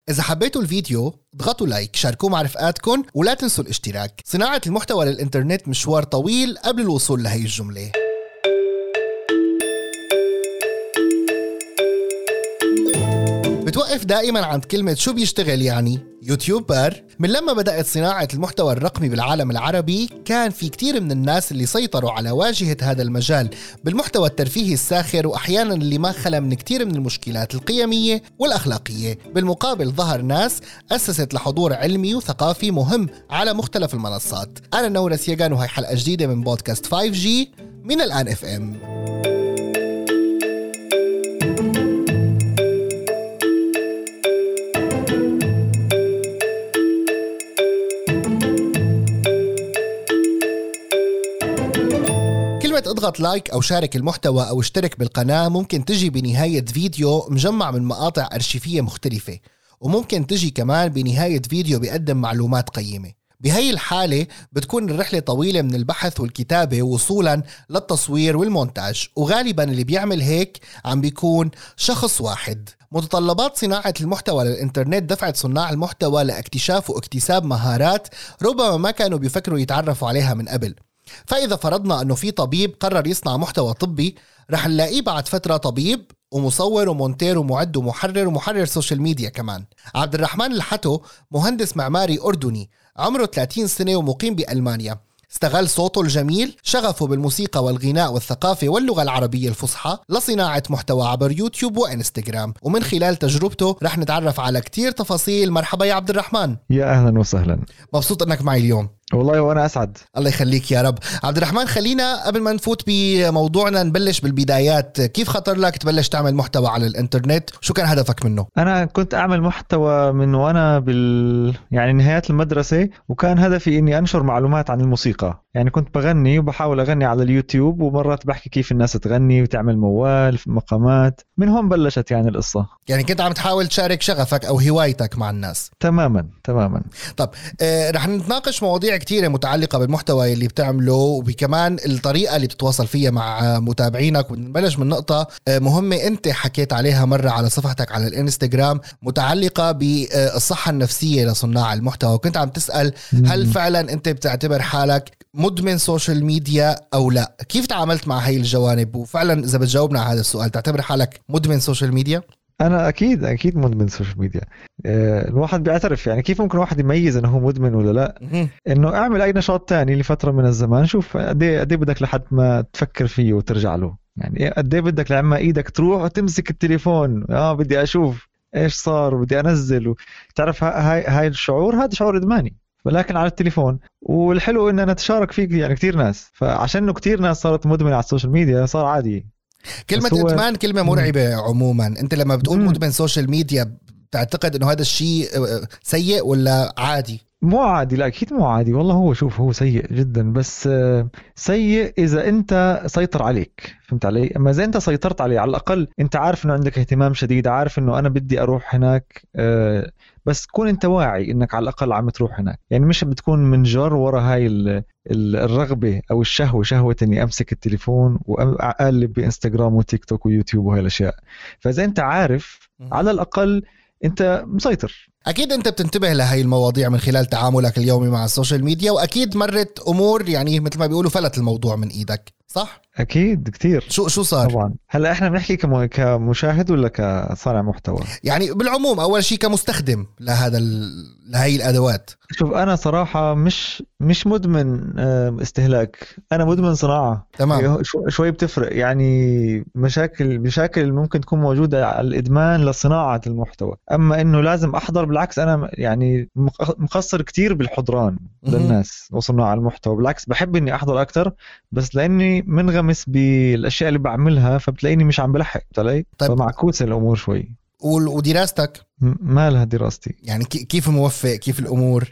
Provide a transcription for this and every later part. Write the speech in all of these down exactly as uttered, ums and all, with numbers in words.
إذا حبيتوا الفيديو اضغطوا لايك، شاركوه مع رفقاتكم، ولا تنسوا الاشتراك. صناعة المحتوى للإنترنت مشوار طويل قبل الوصول لهي الجملة. بتوقف دائما عند كلمة شو بيشتغل يعني يوتيوبر. من لما بدأت صناعة المحتوى الرقمي بالعالم العربي كان في كتير من الناس اللي سيطروا على واجهة هذا المجال بالمحتوى الترفيهي الساخر، وأحيانا اللي ما خلا من كتير من المشكلات القيمية والأخلاقية. بالمقابل ظهر ناس أسست لحضور علمي وثقافي مهم على مختلف المنصات. أنا نورة سيغان، وهي حلقة جديدة من بودكاست فايف جي من الآن اف ام. اضغط لايك أو شارك المحتوى أو اشترك بالقناة ممكن تجي بنهاية فيديو مجمع من مقاطع أرشيفية مختلفة، وممكن تجي كمان بنهاية فيديو بيقدم معلومات قيمة. بهاي الحالة بتكون الرحلة طويلة من البحث والكتابة وصولا للتصوير والمونتاج، وغالبا اللي بيعمل هيك عم بيكون شخص واحد. متطلبات صناعة المحتوى للإنترنت دفعت صناع المحتوى لاكتشاف واكتساب مهارات ربما ما كانوا بيفكروا يتعرفوا عليها من قبل. فإذا فرضنا أنه في طبيب قرر يصنع محتوى طبي، رح نلاقيه بعد فترة طبيب ومصور ومونتير ومعد ومحرر ومحرر سوشيال ميديا كمان. عبد الرحمن الحتو مهندس معماري أردني عمره ثلاثين سنة ومقيم بألمانيا. استغل صوته الجميل، شغفه بالموسيقى والغناء والثقافة واللغة العربية الفصحى لصناعة محتوى عبر يوتيوب وإنستغرام، ومن خلال تجربته رح نتعرف على كتير تفاصيل. مرحبا يا عبد الرحمن. يا أهلا وسهلا، مبسوط أنك معي اليوم. والله وأنا أسعد. الله يخليك يا رب. عبد الرحمن، خلينا قبل ما نفوت بموضوعنا نبلش بالبدايات. كيف خطر لك تبلش تعمل محتوى على الإنترنت؟ شو كان هدفك منه؟ أنا كنت أعمل محتوى من وأنا بال يعني نهايات المدرسة، وكان هدفي إني أنشر معلومات عن الموسيقى. يعني كنت بغني وبحاول أغني على اليوتيوب، ومرات بحكي كيف الناس تغني وتعمل موال في مقامات. من هون بلشت يعني القصة. يعني كنت عم تحاول تشارك شغفك أو هوايتك مع الناس. تماما تماما. طب آه رح نتناقش مواضيع كتيرة متعلقة بالمحتوى اللي بتعمله، وبكمان الطريقة اللي بتتواصل فيها مع متابعينك. ونبلش من نقطة آه مهمة أنت حكيت عليها مرة على صفحتك على الانستغرام، متعلقة بالصحة النفسية لصناع المحتوى. وكنت عم تسأل هل فعلا أنت بتعتبر حالك مدمن سوشيال ميديا أو لا؟ كيف تعاملت مع هاي الجوانب؟ وفعلا إذا بتجاوبنا على هذا السؤال، تعتبر حالك مدمن سوشيال ميديا؟ أنا أكيد أكيد مدمن سوشيال ميديا. أه الواحد بيعترف. يعني كيف ممكن واحد يميز إنه هو مدمن ولا لا؟ إنه أعمل أي نشاط تاني لفترة من الزمان، شوف قديه قديه بدك لحد ما تفكر فيه وترجع له. يعني قديه بدك لما إيدك تروح وتمسك التليفون، آه بدي أشوف إيش صار وبدي أنزل. تعرف هاي هاي الشعور، هذا شعور إدماني، ولكن على التليفون. والحلو إن أنا أتشارك فيه يعني كتير ناس، فعشان إنه كتير ناس صارت مدمنة على السوشيال ميديا صار عادي. كلمة هو... إدمان كلمة مرعبة عموما. أنت لما بتقول مم. مدمن سوشيال ميديا، تعتقد إنه هذا الشيء سيء ولا عادي؟ مو عادي، لا أكيد مو عادي. والله هو شوف هو سيء جدا، بس سيء إذا أنت سيطر عليك. فهمت علي؟ أما إذا أنت سيطرت عليه، على الأقل أنت عارف إنه عندك اهتمام شديد، عارف إنه أنا بدي أروح هناك، بس تكون أنت واعي إنك على الأقل عم تروح هناك. يعني مش بتكون منجر ورا هاي الرغبة أو الشهوة، شهوة إني أمسك التليفون وأقلب بإنستغرام وتيك توك ويوتيوب وهاي الأشياء. فإذا أنت عارف على الأقل أنت مسيطر. أكيد أنت بتنتبه لهاي المواضيع من خلال تعاملك اليومي مع السوشيال ميديا، وأكيد مرت أمور يعني مثل ما بيقولوا فلت الموضوع من إيدك، صح؟ أكيد كتير. شو شو صار؟ طبعا هلا إحنا بنحكي كم... كمشاهد ولا كصانع محتوى؟ يعني بالعموم، أول شيء كمستخدم لهذا ال... لهاي الأدوات. شوف أنا صراحة مش مش مدمن استهلاك، أنا مدمن صناعة. تمام. شو... شوي بتفرق. يعني مشاكل مشاكل ممكن تكون موجودة على الإدمان لصناعة المحتوى، أما إنه لازم أحضر، بالعكس أنا يعني مقصر كتير بالحضران للناس وصناع المحتوى. بالعكس بحب إني أحضر أكتر، بس لأني منغمس بالأشياء اللي بعملها فبتلاقيني مش عم بلحق. طيب فمعكوسة الأمور شوي. ودراستك ما لها دراستي؟ يعني كيف موفق؟ كيف الأمور؟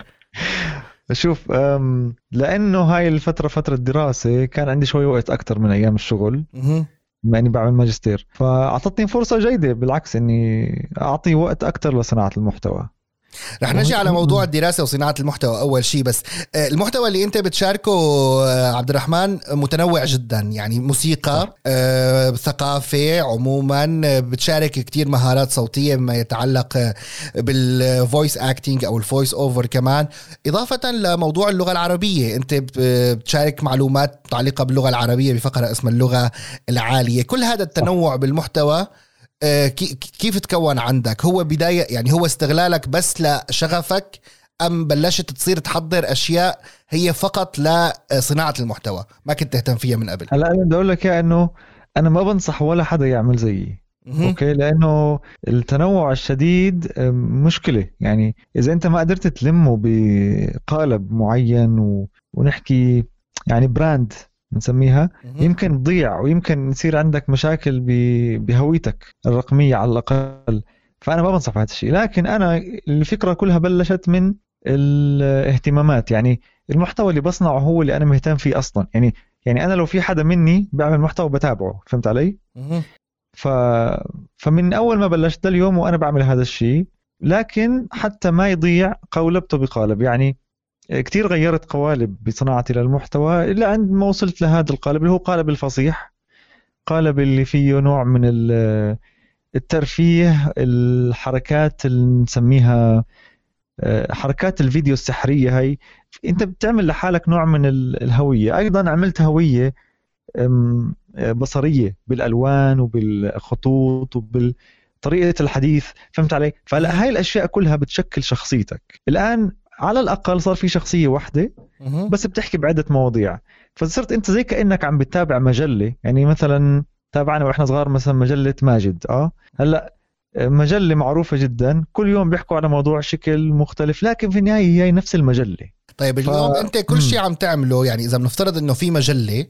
شوف لأنه هاي الفترة فترة دراسة كان عندي شوي وقت أكتر من أيام الشغل، بما أني بعمل ماجستير، فأعطتني فرصة جيدة بالعكس إني أعطي وقت أكتر لصناعة المحتوى. رح نجي على موضوع الدراسة وصناعة المحتوى أول شيء، بس المحتوى اللي أنت بتشاركه عبد الرحمن متنوع جدا، يعني موسيقى، آه، ثقافة عموما، بتشارك كتير مهارات صوتية بما يتعلق بالفويس اكتينج أو الفويس أوفر كمان، إضافة لموضوع اللغة العربية. أنت بتشارك معلومات متعلقة باللغة العربية بفقرة اسمها اللغة العالية. كل هذا التنوع بالمحتوى كيف تكون عندك؟ هو بداية يعني هو استغلالك بس لشغفك، أم بلشت تصير تحضر أشياء هي فقط لصناعة المحتوى ما كنت تهتم فيها من قبل؟ هلا أنا بدي أقول لك إنه أنا ما بنصح ولا حدا يعمل زيي، أوكي؟ لأنه التنوع الشديد مشكلة. يعني إذا أنت ما قدرت تلمه بقالب معين و... ونحكي يعني براند نسميها، يمكن تضيع ويمكن يصير عندك مشاكل بهويتك الرقمية على الأقل. فأنا ما بنصح هذا الشيء. لكن أنا الفكرة كلها بلشت من الاهتمامات. يعني المحتوى اللي بصنعه هو اللي أنا مهتم فيه أصلا. يعني يعني أنا لو في حدا مني بعمل محتوى بتابعه، فهمت علي؟ ف... فمن أول ما بلشت اليوم وأنا بعمل هذا الشيء، لكن حتى ما يضيع قولبته بقالب. يعني كتير غيرت قوالب بصناعتي للمحتوى إلا عند ما وصلت لهذا القالب اللي هو قالب الفصيح، قالب اللي فيه نوع من الترفيه، الحركات اللي نسميها حركات الفيديو السحرية. هاي انت بتعمل لحالك نوع من الهوية. ايضا عملت هوية بصرية بالالوان وبالخطوط وبالطريقة الحديث، فهمت علي؟ فهلا هاي الاشياء كلها بتشكل شخصيتك. الان على الأقل صار في شخصية واحدة بس بتحكي بعدة مواضيع. فصرت أنت زي كأنك عم بتتابع مجلة. يعني مثلا تابعنا وإحنا صغار مثلا مجلة ماجد. آه هلأ مجلة معروفة جدا، كل يوم بيحكوا على موضوع شكل مختلف، لكن في النهاية هي نفس المجلة. طيب اليوم ف... أنت كل شيء عم تعمله، يعني إذا بنفترض إنه في مجلة،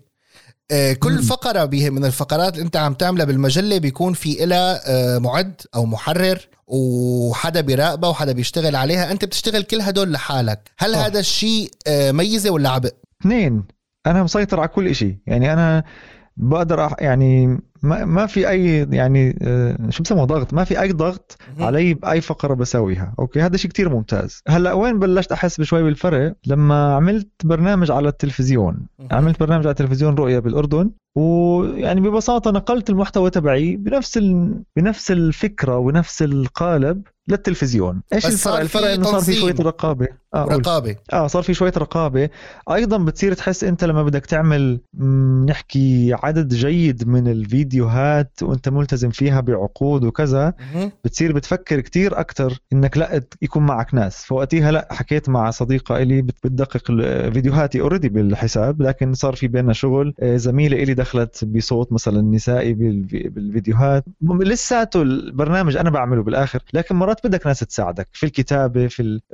كل مم. فقرة به من الفقرات اللي انت عم تعملها بالمجلة بيكون في إلها معد او محرر وحدا بيراقبه وحدا بيشتغل عليها، انت بتشتغل كل هدول لحالك. هل أوه. هذا الشيء ميزة ولا عبء؟ اثنين، انا مسيطر على كل اشي. يعني انا بقدر يعني ما ما في اي يعني شو بسموه ضغط، ما في اي ضغط علي باي فقره بسويها. اوكي هذا شيء كتير ممتاز. هلا وين بلشت احس بشوي بالفرق؟ لما عملت برنامج على التلفزيون. عملت برنامج على التلفزيون رؤيا بالاردن، ويعني ببساطه نقلت المحتوى تبعي بنفس ال... بنفس الفكره ونفس القالب للتلفزيون. ايش الفرق؟ الفرق انه صار في شويه رقابه. اه رقابه اه صار في شويه رقابه. ايضا بتصير تحس انت لما بدك تعمل نحكي عدد جيد من الفيديوهات وانت ملتزم فيها بعقود وكذا، بتصير بتفكر كتير اكتر انك لا يكون معك ناس. فوقتها لا حكيت مع صديقه الي بتدقق فيديوهاتي اوريدي بالحساب، لكن صار في بيننا شغل. زميله الي دخلت بصوت مثلا نسائي بالفيديوهات. لساته البرنامج انا بعمله بالاخر، لكن مرات بدك ناس تساعدك في الكتابة في ال...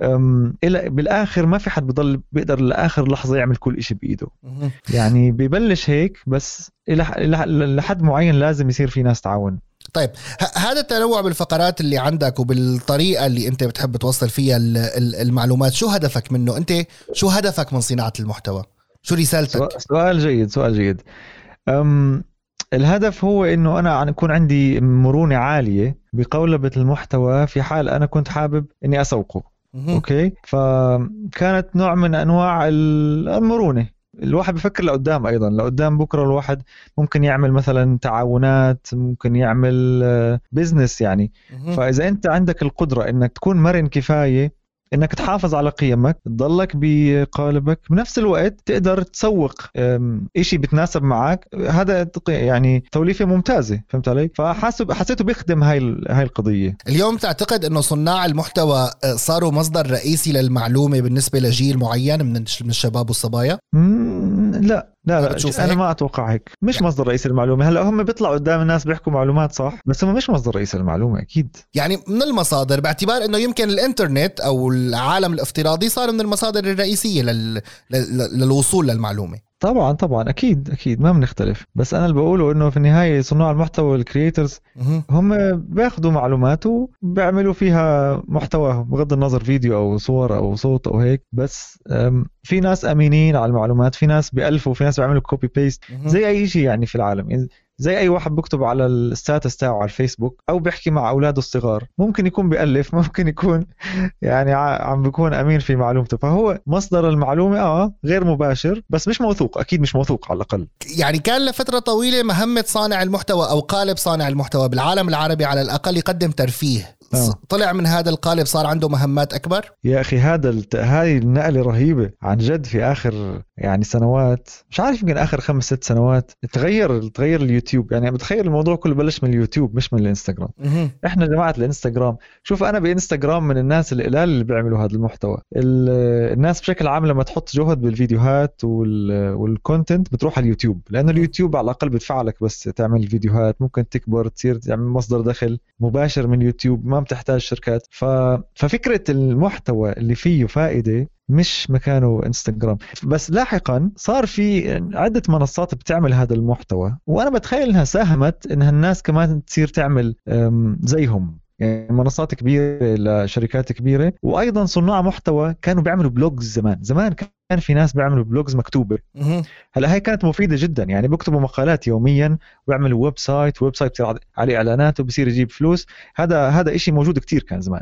بالآخر ما في حد بضل بيقدر لآخر لحظة يعمل كل إشي بإيده. يعني بيبلش هيك بس لحد معين لازم يصير في ناس تعاون. طيب هذا التنوع بالفقرات اللي عندك وبالطريقة اللي أنت بتحب توصل فيها المعلومات، شو هدفك منه؟ أنت شو هدفك من صناعة المحتوى؟ شو رسالتك؟ سؤال جيد سؤال جيد أم... الهدف هو إنه أنا أكون عندي مرونة عالية بقولبة المحتوى في حال أنا كنت حابب إني أسوقه. أوكي، فكانت نوع من أنواع المرونة. الواحد بفكر لقدام، أيضا لقدام بكرة الواحد ممكن يعمل مثلا تعاونات، ممكن يعمل بيزنس يعني. فإذا أنت عندك القدرة إنك تكون مرن كفاية انك تحافظ على قيمك، تضلك بقالبك، بنفس الوقت تقدر تسوق اشي بتناسب معك، هذا يعني توليفة ممتازة، فهمت علي؟ فحاسب حسيته بيخدم هاي هاي القضية. اليوم تعتقد انه صناع المحتوى صاروا مصدر رئيسي للمعلومة بالنسبة لجيل معين من الشباب والصبايا؟ لا لا لا انا هيك؟ ما اتوقع هيك. مش يعني مصدر رئيسي المعلومه. هلا هم بيطلعوا قدام الناس بيحكوا معلومات صح، بس هم مش مصدر رئيسي المعلومه اكيد. يعني من المصادر، باعتبار انه يمكن الانترنت او العالم الافتراضي صار من المصادر الرئيسيه لل... للوصول للمعلومه. طبعا طبعا اكيد اكيد ما بنختلف، بس انا اللي بقوله انه في النهايه صناع المحتوى والكرييترز هم بياخذوا معلومات وبيعملوا فيها محتواهم بغض النظر فيديو او صور او صوت او هيك. بس في ناس امينين على المعلومات، في ناس بيألفوا، في ناس بيعملوا كوبي بيست زي اي شيء يعني في العالم. زي اي واحد بيكتب على الستاتس تاعه على الفيسبوك او بيحكي مع اولاده الصغار. ممكن يكون بيألف، ممكن يكون يعني عم بيكون امين في معلومته. فهو مصدر المعلومه اه غير مباشر، بس مش موثوق، اكيد مش موثوق على الاقل. يعني كان لفتره طويله مهمه صانع المحتوى او قالب صانع المحتوى بالعالم العربي على الاقل يقدم ترفيه. آه. طلع من هذا القالب صار عنده مهمات أكبر. يا أخي هذا الت... هاي النقلة رهيبة عن جد في آخر يعني سنوات، مش عارف يمكن آخر خمس ست سنوات تغير تغير اليوتيوب. يعني بتخيل الموضوع كله بلش من اليوتيوب مش من الانستغرام. م- إحنا جماعة الانستغرام، شوف أنا بإنستغرام من الناس القلال اللي بيعملوا هذا المحتوى. ال... الناس بشكل عام لما تحط جهد بالفيديوهات وال... والكونتنت بتروح على اليوتيوب، لأنه اليوتيوب على الأقل بتفعلك بس تعمل فيديوهات، ممكن تكبر تصير تعمل مصدر دخل مباشر من اليوتيوب، ما بتحتاج شركات. ف... ففكرة المحتوى اللي فيه فائدة مش مكانه انستغرام. بس لاحقا صار في عدة منصات بتعمل هذا المحتوى، وأنا بتخيل إنها ساهمت إنها الناس كمان تصير تعمل زيهم، يعني منصات كبيرة لشركات كبيرة. وأيضا صناع محتوى كانوا بيعملوا بلوجز زمان. زمان كان في ناس بيعملوا بلوجز مكتوبة، هلا هاي كانت مفيدة جدا، يعني بيكتبوا مقالات يوميا ويعملوا ويب سايت، ويب سايت بصير عليه إعلانات وبصير يجيب فلوس. هذا هذا إشي موجود كتير كان زمان.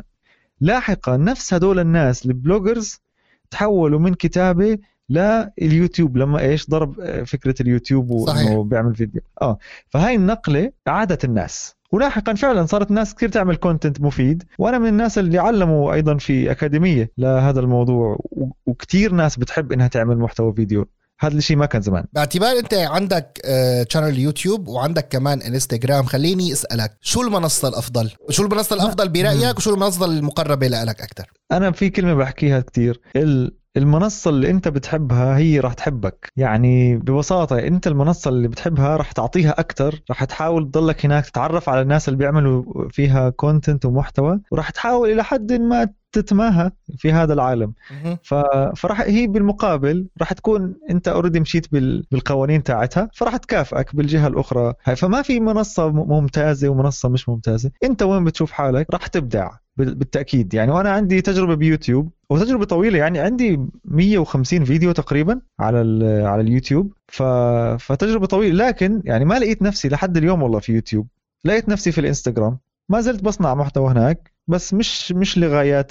لاحقا نفس هدول الناس البلوجرز تحولوا من كتابة لليوتيوب لما إيش ضرب فكرة اليوتيوب وإنه بيعمل فيديو. آه فهاي النقلة عادت الناس، ولاحقا فعلا صارت ناس كتير تعمل كونتنت مفيد. وأنا من الناس اللي علموا أيضا في أكاديمية لهذا الموضوع، وكتير ناس بتحب إنها تعمل محتوى فيديو. هذا الشيء ما كان زمان. باعتبار انت عندك شانل يوتيوب وعندك كمان انستغرام، خليني اسالك شو المنصه الافضل؟ شو المنصه الافضل برايك؟ وشو المنصه المقربه لك اكثر؟ انا في كلمه بحكيها كتير، المنصه اللي انت بتحبها هي راح تحبك. يعني ببساطه انت المنصه اللي بتحبها راح تعطيها اكثر، راح تحاول تضلك هناك تتعرف على الناس اللي بيعملوا فيها كونتنت ومحتوى، وراح تحاول الى حد ما تتماهى في هذا العالم. ف... فراح هي بالمقابل راح تكون انت اوريدي مشيت بال... بالقوانين تاعتها، فراح تكافئك بالجهه الاخرى. فما في منصه ممتازه ومنصه مش ممتازه، انت وين بتشوف حالك راح تبدع بالتاكيد. يعني وانا عندي تجربه بيوتيوب وتجربه طويله، يعني عندي مية وخمسين فيديو تقريبا على ال... على اليوتيوب. ف... فتجربه طويله، لكن يعني ما لقيت نفسي لحد اليوم والله في يوتيوب. لقيت نفسي في الانستغرام، ما زلت بصنع محتوى هناك، بس مش مش لغايات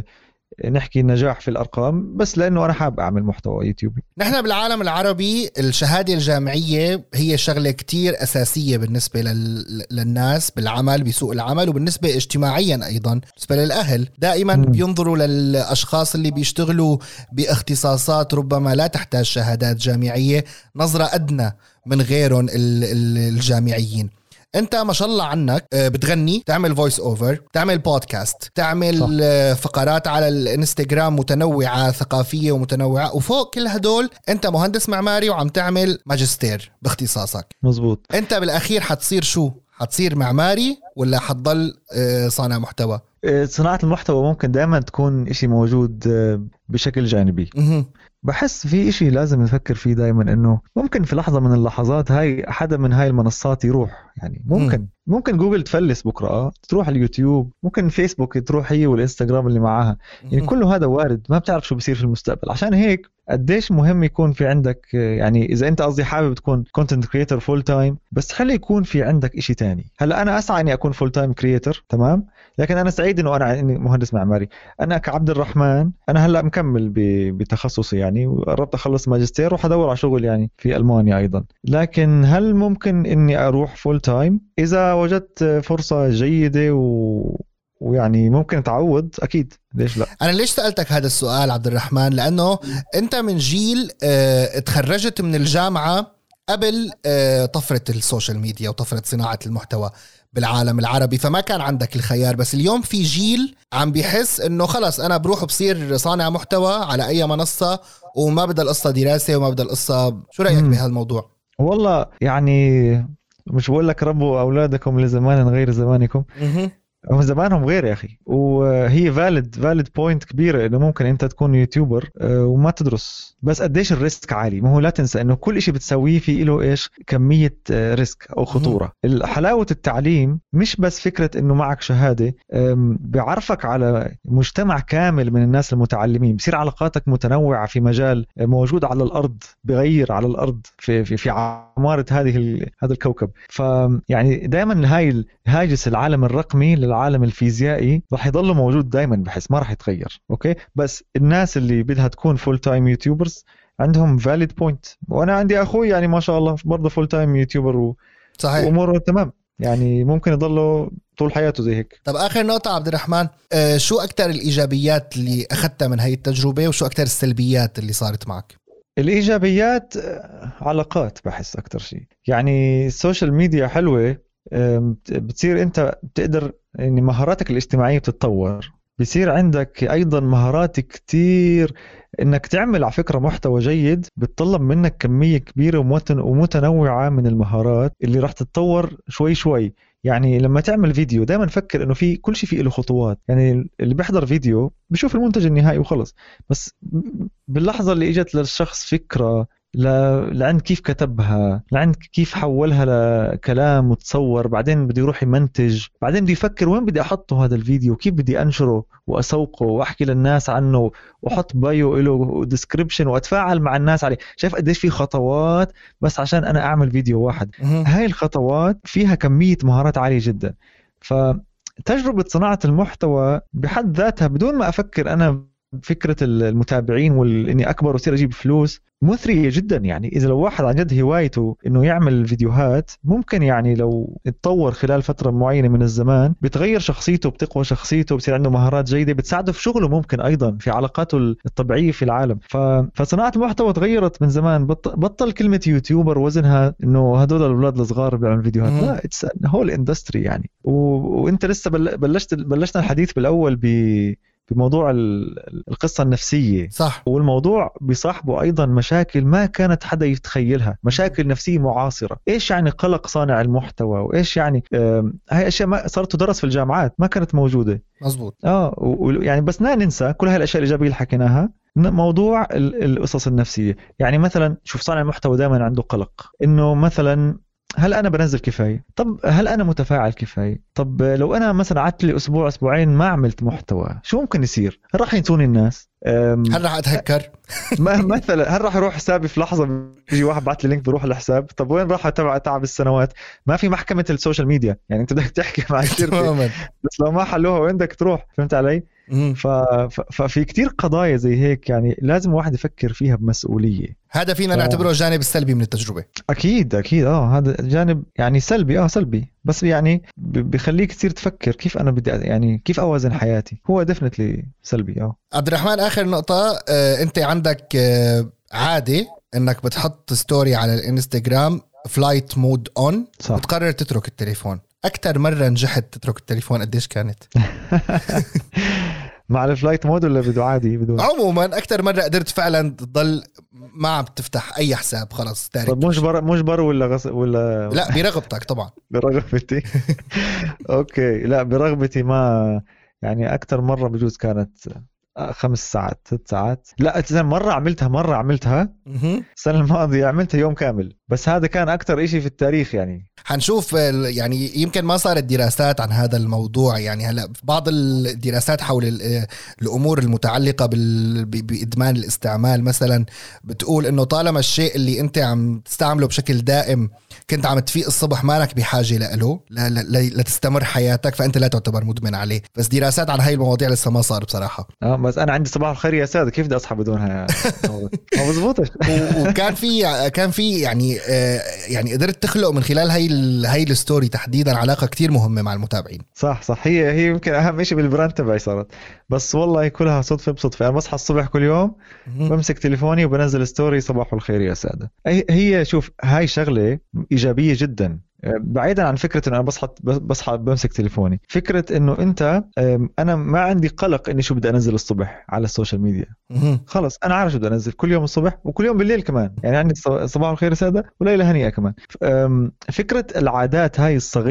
نحكي النجاح في الأرقام، بس لأنه أنا حاب أعمل محتوى يوتيوبي. نحن بالعالم العربي الشهادة الجامعية هي شغلة كتير أساسية بالنسبة لل... للناس بالعمل بسوق العمل، وبالنسبة اجتماعيا أيضا بالنسبة للأهل. دائما م. بينظروا للأشخاص اللي بيشتغلوا باختصاصات ربما لا تحتاج شهادات جامعية نظرة أدنى من غيرهم الجامعيين. انت ما شاء الله عنك بتغني، تعمل فويس اوفر، تعمل بودكاست، تعمل صح. فقرات على الانستغرام متنوعة ثقافية ومتنوعة، وفوق كل هدول انت مهندس معماري وعم تعمل ماجستير باختصاصك. مزبوط. انت بالاخير حتصير شو؟ حتصير معماري ولا حتضل صانع محتوى؟ صناعة المحتوى ممكن دائما تكون اشي موجود بشكل جانبي. بحس في اشي لازم نفكر فيه دائما، انه ممكن في لحظة من اللحظات هاي حدا من هاي المنصات يروح. يعني ممكن م. ممكن جوجل تفلس بكرة تروح اليوتيوب، ممكن فيسبوك تروح هي والإنستغرام اللي معاها. يعني كله هذا وارد، ما بتعرف شو بيصير في المستقبل. عشان هيك قديش مهم يكون في عندك، يعني إذا أنت قصدي حابب تكون content creator full time، بس خلي يكون في عندك إشي تاني. هلأ أنا أسعى إني أكون full time creator، تمام، لكن أنا سعيد إنه أنا مهندس معماري. أنا كعبد الرحمن أنا هلأ مكمل بتخصصي، يعني وقربت أخلص ماجستير وحدور على شغل يعني في ألمانيا أيضا. لكن هل ممكن إني أروح full time؟ إذا وجدت فرصة جيدة و... ويعني ممكن تعوض، أكيد، ليش لا. أنا ليش سألتك هذا السؤال عبد الرحمن؟ لأنه أنت من جيل اه تخرجت من الجامعة قبل اه طفرة السوشيال ميديا وطفرة صناعة المحتوى بالعالم العربي، فما كان عندك الخيار. بس اليوم في جيل عم بيحس إنه خلص أنا بروح بصير صانع محتوى على أي منصة، وما بدأ القصة دراسة وما بدأ القصة. شو رأيك بهذا الموضوع؟ والله يعني مش بقول لك ربوا أولادكم لزمان غير زمانكم، هم زمانهم غير يا أخي. وهي فالid valid point كبيرة إنه ممكن أنت تكون يوتيوبر وما تدرس، بس قديش الريسك عالي. ما هو لا تنسى إنه كل إشي بتسويه فيه له إيش كمية ريسك أو خطورة. حلاوة التعليم مش بس فكرة إنه معك شهادة، بيعرفك على مجتمع كامل من الناس المتعلمين، بصير علاقاتك متنوعة في مجال موجود على الأرض، بغير على الأرض في في في عمارة هذه هذا الكوكب. فيعني دائما هاي هاجس العالم الرقمي للعالم الفيزيائي راح يضل موجود دائما، بحس ما راح يتغير. اوكي، بس الناس اللي بدها تكون فول تايم يوتيوبرز عندهم فاليد بوينت. وانا عندي اخوي يعني ما شاء الله برضه فول تايم يوتيوبر و... صحيح، واموره تمام، يعني ممكن يضلوا طول حياته زي هيك. طب آخر نقطة عبد الرحمن، آه شو أكتر الإيجابيات اللي أخذتها من هاي التجربة، وشو أكتر السلبيات اللي صارت معك؟ الإيجابيات علاقات بحس أكتر شيء. يعني السوشيال ميديا حلوة، بتصير أنت بتقدر يعني مهاراتك الاجتماعية بتتطور، بصير عندك أيضا مهارات كتير إنك تعمل على فكرة محتوى جيد، بتطلب منك كمية كبيرة ومتنوعة من المهارات اللي راح تتطور شوي شوي. يعني لما تعمل فيديو دائما فكر إنه في كل شيء فيه له خطوات. يعني اللي بيحضر فيديو بيشوف المنتج النهائي وخلص، بس باللحظة اللي إجت للشخص فكرة ل... لعند كيف كتبها، لعند كيف حولها لكلام وتصور، بعدين بدي يروح يمنتج، بعدين بدي يفكر وين بدي أحطه هذا الفيديو، كيف بدي أنشره وأسوقه وأحكي للناس عنه وأحط بايو له وديسكريبشن وأتفاعل مع الناس عليه. شايف قديش في خطوات بس عشان أنا أعمل فيديو واحد. هاي الخطوات فيها كمية مهارات عالية جدا. فتجربة صناعة المحتوى بحد ذاتها بدون ما أفكر أنا فكرة المتابعين وإني أكبر وصير أجيب فلوس مثرية جدا. يعني إذا لو واحد عن جد هوايته إنه يعمل فيديوهات، ممكن يعني لو اتطور خلال فترة معينة من الزمان بتغير شخصيته، بتقوى شخصيته، بتصير عنده مهارات جيدة بتساعده في شغله، ممكن أيضا في علاقاته الطبيعية في العالم. ف... فصناعة المحتوى تغيرت من زمان. بط... بطل كلمة يوتيوبر وزنها إنه هدول الأولاد الصغار بيعملوا فيديوهات، لا it's a whole industry يعني. و... وإنت لسه بل... بلشت بلشنا الحديث بالأول ب بموضوع القصة النفسية، صح. والموضوع بصاحبه أيضا مشاكل ما كانت حدا يتخيلها، مشاكل نفسية معاصرة. إيش يعني قلق صانع المحتوى، وإيش يعني هاي أشياء ما صارت تدرس في الجامعات، ما كانت موجودة. مزبوط. آه يعني بس لا ننسى كل هاي الأشياء الإيجابية اللي حكيناها. موضوع القصص النفسية، يعني مثلا شوف صانع المحتوى دائما عنده قلق إنه مثلا هل أنا بنزل كفاية؟ طب هل أنا متفاعل كفاية؟ طب لو أنا مثلا قعدت لي أسبوع أسبوعين ما عملت محتوى، شو ممكن يصير؟ هل راح ينسوني الناس؟ هل راح أتهكر؟ مثلا هل راح يروح حسابي في لحظة بيجي واحد بعت لي لينك بروح الحساب؟ طب وين راح تبع تعب السنوات؟ ما في محكمة السوشيال ميديا، يعني أنت بدك تحكي مع الشركة بس لو ما حلوها وين بدك تروح؟ فهمت علي؟ ف... ففي كتير قضايا زي هيك، يعني لازم واحد يفكر فيها بمسؤولية. هذا فينا ف... نعتبره الجانب السلبي من التجربة. أكيد أكيد آه هذا جانب يعني سلبي آه سلبي، بس يعني بيخليك تصير تفكر كيف أنا بدي يعني كيف أوازن حياتي. هو definitely سلبي. آه عبد الرحمن آخر نقطة، آه أنت عندك آه عادة إنك بتحط ستوري على الانستغرام فلايت مود أون، بتقرر تترك التليفون. أكتر مرة نجحت تترك التليفون قديش كانت؟ مع الفلايت مود ولا بدو عادي بدون؟ عموما أكتر مرة قدرت فعلا تضل ما عم تفتح أي حساب خلاص تارك. طب مجبر مجبر ولا غص ولا لا برغبتك طبعا. برغبتي. أوكي لا برغبتي. ما يعني أكتر مرة بجوز كانت خمس ساعات ست ساعات. لا مرة عملتها مرة عملتها السنة الماضية عملتها يوم كامل، بس هذا كان أكتر إشي في التاريخ. يعني حنشوف يعني يمكن ما صارت دراسات عن هذا الموضوع. يعني هلا بعض الدراسات حول الأمور المتعلقة بإدمان الاستعمال مثلا بتقول إنه طالما الشيء اللي أنت عم تستعمله بشكل دائم كنت عم تفيق الصبح مالك بحاجة له لتستمر حياتك، فأنت لا تعتبر مدمن عليه. بس دراسات عن هاي المواضيع لسه ما صار بصراحة. اه بس أنا عندي صباح الخير يا سادة، كيف بدي أصحى بدونها؟ ما بزبوطش. وكان في كان في يعني يعني قدرت تخلق من خلال هاي هاي الستوري تحديدا علاقة كتير مهمة مع المتابعين. صح صح. هي هي يمكن أهم شيء بالبراند تبعي صارت، بس والله كلها صدفة بصدفة. أنا بصحى الصبح كل يوم بمسك تليفوني وبنزل ستوري صباح الخير يا سادة. هي شوف هاي شغلة إيجابية جدا، بعيدا عن فكرة انه انا بصحى بصحى بمسك تليفوني. فكرة انه انت انا ما عندي قلق اني شو بدي انزل الصبح على السوشيال ميديا. خلص انا عارف شو بدي انزل كل يوم الصبح وكل يوم بالليل كمان. يعني عندي صباح الخير سادة وليلة هنيئة كمان. فكرة العادات هاي الصغيرة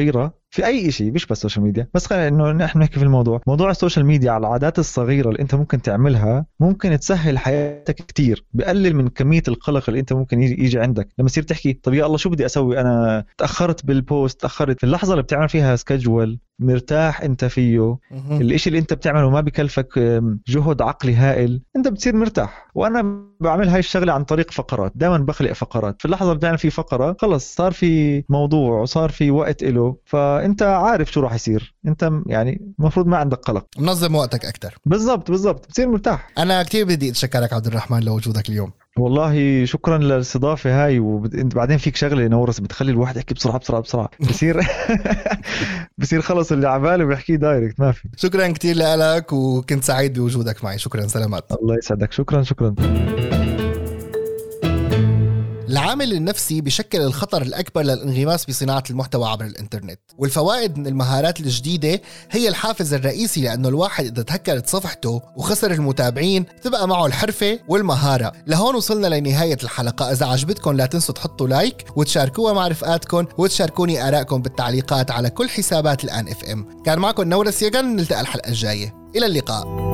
في اي شيء، مش بس السوشيال ميديا بس. خلينا انه نحن نحكي في الموضوع، موضوع السوشيال ميديا على العادات الصغيره اللي انت ممكن تعملها ممكن تسهل حياتك كتير، بقلل من كميه القلق اللي انت ممكن يجي, يجي عندك لما تصير تحكي طب يا الله شو بدي اسوي، انا تاخرت بالبوست، تاخرت في اللحظه اللي بتعمل فيها سكجول مرتاح انت فيه، الاشي اللي انت بتعمله ما بكلفك جهد عقلي هائل، انت بتصير مرتاح. وانا بعمل هاي الشغله عن طريق فقرات، دائما بخلق فقرات، في اللحظه اللي بتعمل فيه فقره خلص صار في موضوع وصار في وقت له، فانت عارف شو راح يصير، انت يعني المفروض ما عندك قلق، منظم وقتك اكثر. بالضبط بالضبط، بتصير مرتاح. انا كتير بدي اتشكرك عبد الرحمن لوجودك اليوم. والله شكرا للاستضافه هاي، وانت بعدين فيك شغله نورس بتخلي الواحد يحكي بسرعه بسرعه بسرعه بصير بصير خلص اللي عباله بيحكي دايركت ما في. شكرا كتير لك وكنت سعيد بوجودك معي. شكرا، سلامات. الله يسعدك، شكرا شكرا. العامل النفسي بشكل الخطر الأكبر للانغماس بصناعة المحتوى عبر الإنترنت، والفوائد من المهارات الجديدة هي الحافز الرئيسي، لأنه الواحد إذا تهكرت صفحته وخسر المتابعين تبقى معه الحرفة والمهارة. لهون وصلنا لنهاية الحلقة. إذا عجبتكم لا تنسوا تحطوا لايك وتشاركوها مع رفقاتكم وتشاركوني آرائكم بالتعليقات على كل حسابات الآن اف ام. كان معكم نورس يغن، نلتقى الحلقة الجاية، إلى اللقاء.